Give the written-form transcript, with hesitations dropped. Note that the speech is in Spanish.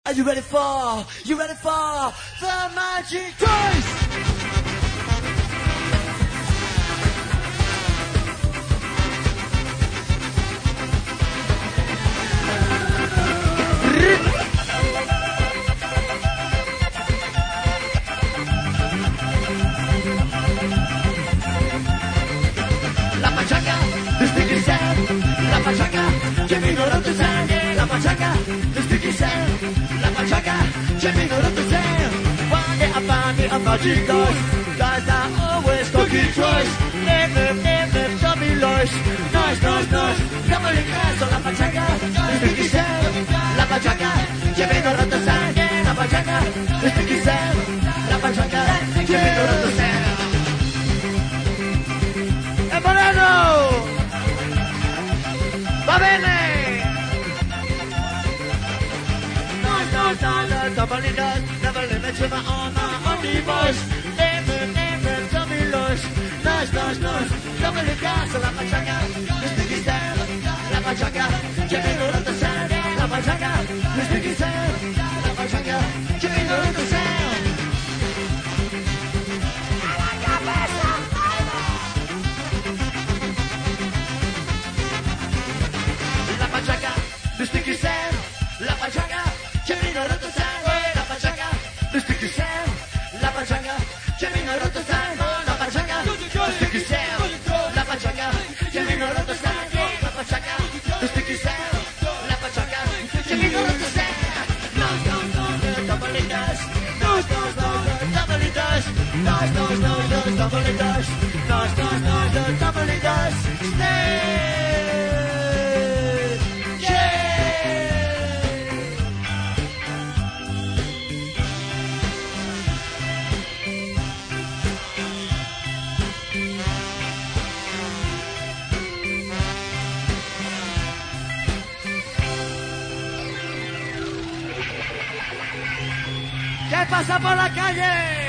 Are you ready for the magic toys? La pachanga, the sticky sand. La pachanga, Jimmy no to sand. La pachanga, the sticky sand. La pachanga, Jimmy no to sand. One day I found it, I'm magic toys. Guys are always talking toys. Never, tell me lies. Nice. Double class on la pachanga, the sticky sand. La pachanga, Jimmy no to sand. La pachanga, the sticky sand. La pachanga, Jimmy no to sand. Moreno! Va bene! No, double it does, never limit to my own, only voice. Never, tell me lies. Nice, double it does, la pachanga, the sticky sand, la pachanga, Jimmy no to sand, la pachanga, the sticky sand, la pachanga, Jimmy no to sand. The sticky sand, la pachanga, Jimmy no to sand, la pachanga, the sticky sand, la pachanga, Jimmy no to sand, la pachanga, the sticky sand, la pachanga, Jimmy no to sand, la pachanga, the sticky sand, la pachanga, Jimmy no to sand. No, double it does. No, double it does. No, double it does. No, double it does. Stay. ¿Qué pasa por la calle?